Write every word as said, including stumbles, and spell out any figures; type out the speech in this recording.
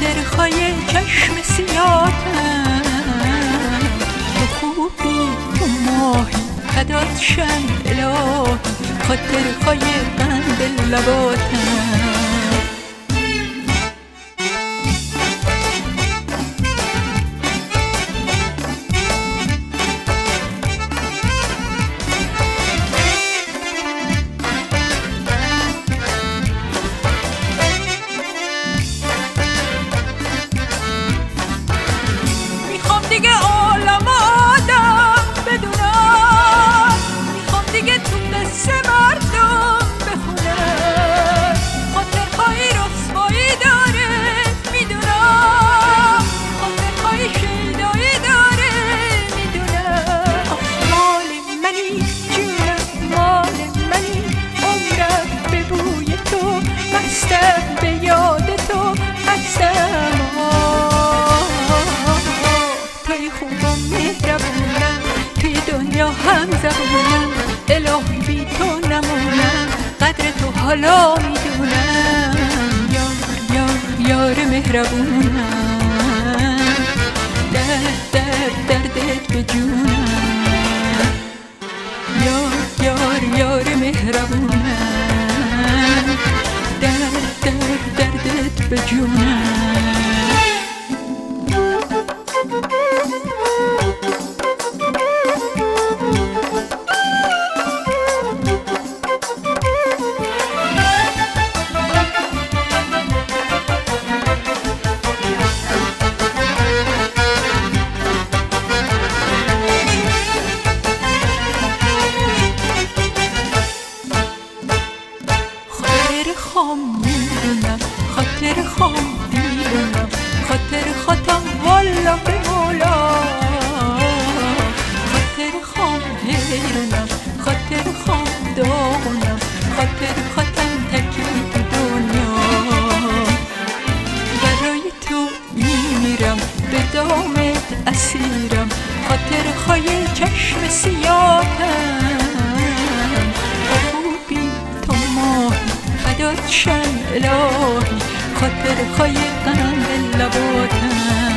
خاطر خای چشم سیاتم، تو خوبی تو ماهی فدات شم الهی، خاطر خای قند لباتم. دیگه عالم آدم بدونم، میخوام دیگه تو قصه مردم بخونم، خاطرهایی رسوایی داره میدونم، خاطرهایی شیدایی داره میدونم. مال منی جونم، مال منی عمرم به بوی تو، مستم به یاد تو، مستم توی خوبم مهربونم، توی دنیا هم زبونم، الهی بی تو نمونم، قدر تو حالا میدونم. یار یار یار مهربونم، درد درد دردت به جونم. یار یار یار مهربونم، درد درد دردت به جونم. خام میدونم، خاطر خام دیدونم، خاطر خاطم والا به مولا، خاطر خام حیرونم، خاطر خام داغونم، خاطر خاطم تکی تو دنیا. برای تو میمیرم، به دامت اسیرم، خاطر خای چشم سیاتم، خوبی تو ماهی فدات شم الهی، خاطر خای قند لباتم.